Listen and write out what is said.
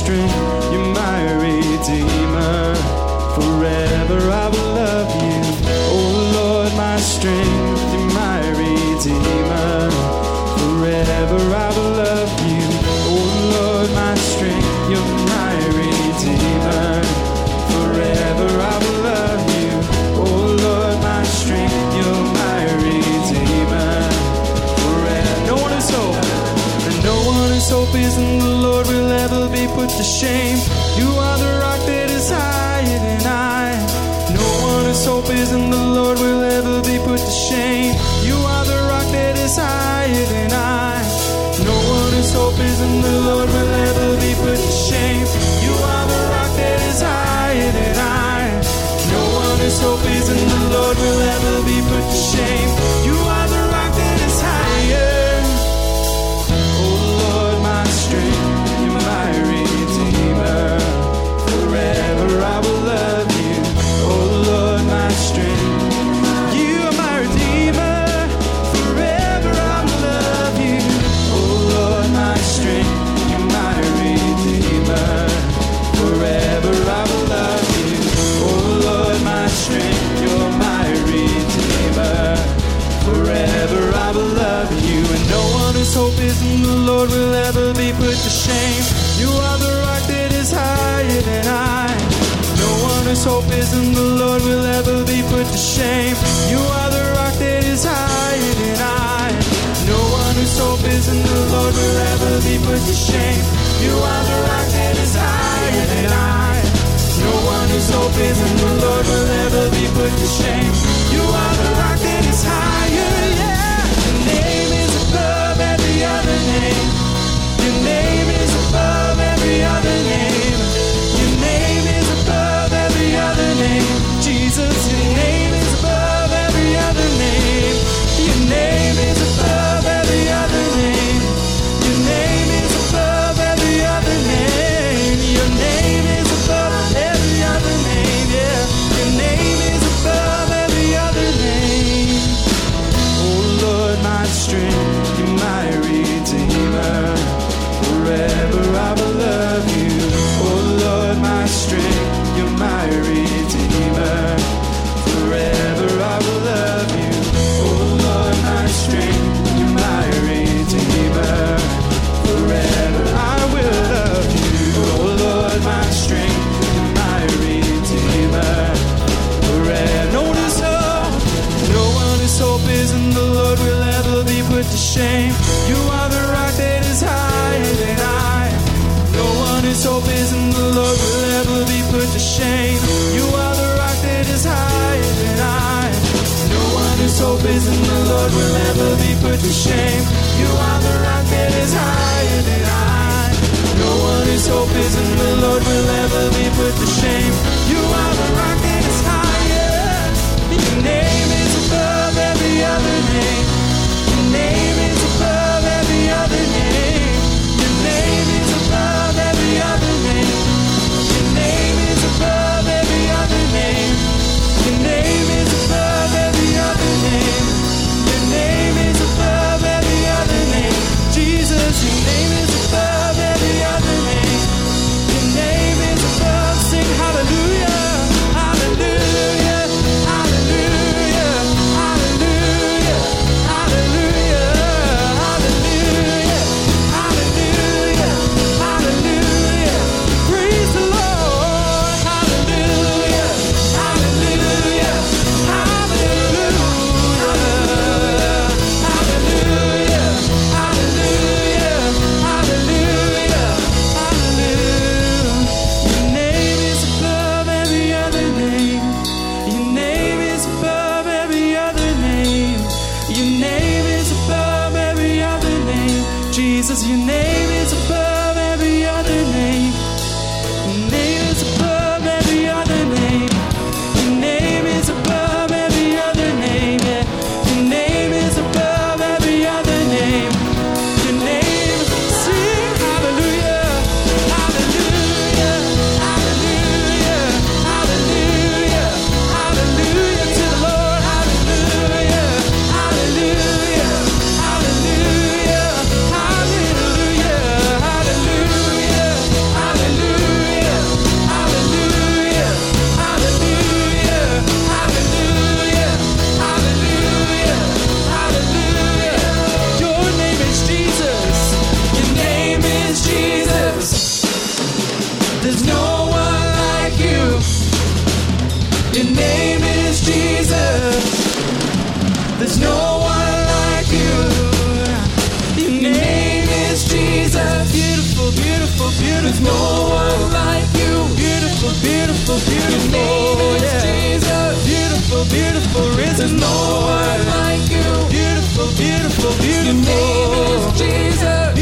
strength, you're my redeemer. Forever I will love you. Oh Lord, my strength, you're my redeemer. Forever I will love you. Oh Lord, my strength, you're my redeemer. Forever I will love you. Oh Lord, my strength, you're my redeemer. Forever. No one is hope, and no one is hope is in the Lord will ever be put to shame. You are the rock that is higher than I. No one is hope is in the Lord will ever be put to shame. You are the rock that is higher than I. No one is hope is in the Lord will ever be put to shame. You are the rock that is higher than I. No one is hope is in the Lord will ever be put to shame. You are the rock that is higher. Oh Lord, my strength, you're my redeemer. Forever I will love you. Oh Lord, my strength, you are my redeemer. Forever I will love you. Oh Lord, my strength, you're my redeemer. Forever I will love you. Oh Lord, my strength, you're my redeemer. Forever I will love you. And no one whose hope is in the Lord will ever be put to shame. You are the rock that is higher than I. No one whose hope is in the Lord will ever be put to shame. You are the rock that is higher than I. No one whose hope is in the Lord will ever be put to shame. You are the rock that is higher than I. No one whose hope is in the Lord will ever be put to shame. You are the rock that is higher, yeah. Your name is above every other name. Your name is above every other name. Your name is above every other name. Jesus, your name is above every other name. Your name is above every other name. Your name is above every other name. Your name is above every other name, yeah. Your name is above every other name. Oh Lord, my strength, you're my redeemer. Forever I will love you. Oh Lord, my strength, you're my redeemer. Forever I will love you. Oh Lord, my strength, you're my redeemer. Forever I will love you. Oh Lord, my strength, you're my redeemer. Forever. No one is hope. No one is hope is in the Lord will ever be put to shame. You are the rock that is higher than I. No one whose hope is in the Lord will ever be put to shame. You are the rock that is higher than I. No one whose hope is in the Lord will ever be put to shame. You are the rock that is higher than I. No one whose hope is in the Lord will ever be put to shame. You are the rock that is higher. Your name is above every other name. Your name is above every other name. Your name is above every other name. Your name is above every other name. Your name is above every other name. Your name is above every other name. Jesus, your name is above every other name. Your name is above. Sing hallelujah, hallelujah, hallelujah, hallelujah, hallelujah, hallelujah, hallelujah, hallelujah. Praise the Lord, hallelujah, hallelujah, hallelujah, hallelujah, hallelujah, hallelujah, hallelujah. Your name is above every other name. Your name is above every other name. Your name is above every other name. Jesus, your name is above every other name. Your name is above every other name. Your name is above every other name. Yeah. Your name is above every other name. Your name, sing hallelujah, hallelujah, hallelujah, hallelujah, hallelujah to the Lord, hallelujah, hallelujah, hallelujah, hallelujah, hallelujah, beautiful, beautiful. There's no one like you. Beautiful, beautiful, beautiful. Your name is Jesus. Beautiful, beautiful, risen There's no Lord. one like you. Beautiful, beautiful, Your name beautiful. is Jesus.